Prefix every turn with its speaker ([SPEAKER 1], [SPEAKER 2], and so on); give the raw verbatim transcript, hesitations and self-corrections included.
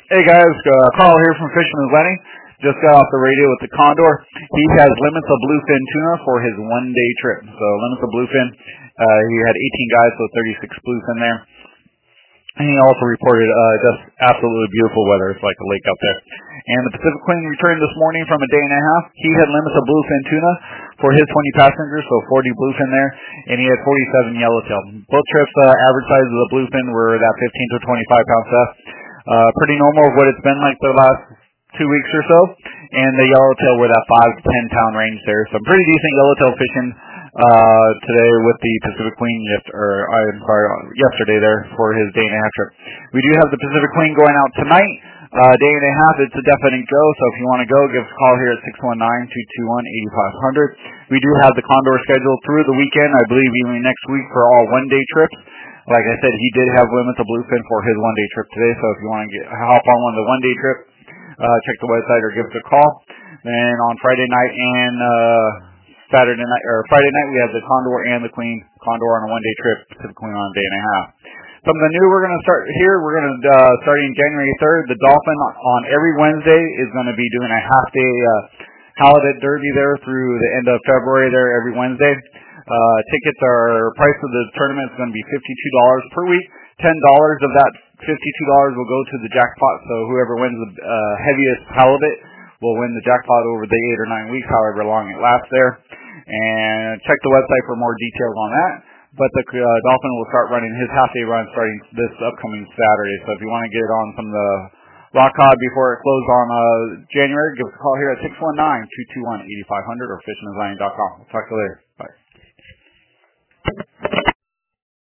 [SPEAKER 1] Hey guys, uh, Carl here from Fisherman's Landing. Just got off the radio with the Condor. He has limits of bluefin tuna for his one-day trip. So limits of bluefin, uh, he had eighteen guys, so thirty-six bluefin there. And he also reported uh, just absolutely beautiful weather. It's like a lake out there. And the Pacific Queen returned this morning from a day and a half. He had limits of bluefin tuna for his twenty passengers, so forty bluefin there, and he had forty-seven yellowtail. Both trips, uh, average size of the bluefin were that fifteen to twenty-five pound stuff. Uh, pretty normal of what it's been like the last two weeks or so. And the yellowtail were that five to ten pound range there. Some pretty decent yellowtail fishing uh, today with the Pacific Queen, yes- or I'm sorry, yesterday there for his day and a half trip. We do have the Pacific Queen going out tonight. Uh, day and a half, it's a definite go, so if you want to go, give us a call here at six one nine, two two one, eight five zero zero. We do have the Condor scheduled through the weekend, I believe even next week for all one-day trips. Like I said, he did have limits of bluefin for his one-day trip today, so if you want to get, hop on one of the one-day trips, uh, check the website or give us a call. And on Friday night and uh, Saturday night, or Friday night, we have the Condor and the Queen. Condor on a one-day trip, Pacific Queen on a day and a half. Something new we're going to start here, we're going to, uh, starting January third, the Dolphin on every Wednesday is going to be doing a half-day uh, Halibut Derby there through the end of February there every Wednesday. Uh, tickets are, price of the tournament is going to be fifty-two dollars per week. ten dollars of that fifty-two dollars will go to the jackpot, so whoever wins the uh, heaviest halibut will win the jackpot over the eight or nine weeks, however long it lasts there. And check the website for more details on that. But the uh, Dolphin will start running his half-day run starting this upcoming Saturday. So if you want to get on some of the rock cod before it closes on uh, January, give us a call here at six one nine, two two one, eight five zero zero or fisherman's landing dot com. We'll talk to you later. Bye.